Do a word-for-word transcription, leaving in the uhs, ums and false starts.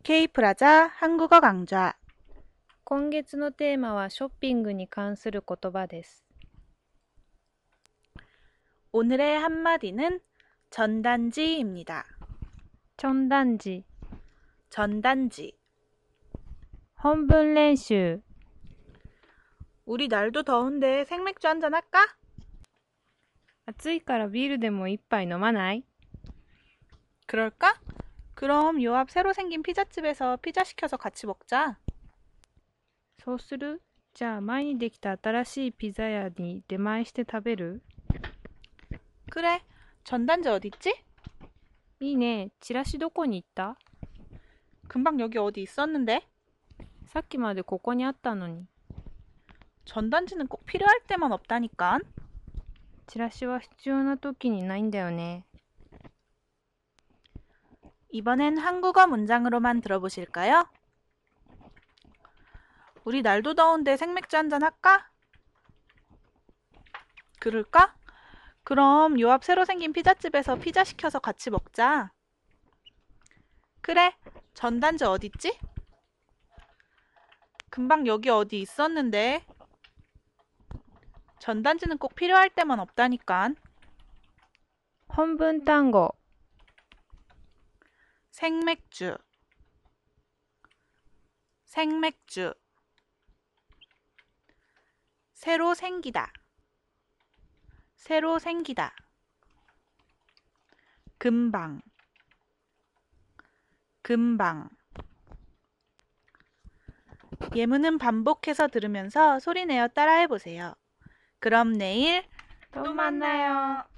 K프라자 한국어 강좌. 今月のテーマはショッピングに関する言葉です。 오늘의 한마디는 전단지입니다. 전단지, 전단지. 本文練習。 우리 날도 더운데 생맥주 한잔 할까? 暑いからビールでも一杯飲まない？ 그럴까? 그럼 요 앞 새로 생긴 피자집에서 피자 시켜서 같이 먹자. そうする？じゃあ前にできた新しいピザ屋に出前して食べる？ 그래. 전단지 어딨지? いいね。チラシどこに行った？ 금방 여기 어디 있었는데? さっきまでここにあったのに。 전단지는 꼭 필요할 때만 없다니까. チラシは必要な時にないんだよね。 이번엔 한국어 문장으로만 들어보실까요? 우리 날도 더운데 생맥주 한잔 할까? 그럴까? 그럼 요 앞 새로 생긴 피자집에서 피자 시켜서 같이 먹자. 그래, 전단지 어딨지? 금방 여기 어디 있었는데. 전단지는 꼭 필요할 때만 없다니까. 本文単語、 생맥주, 생맥주. 새로 생기다, 새로 생기다. 금방, 금방. 예문은 반복해서 들으면서 소리내어 따라해보세요. 그럼 내일 또 만나요.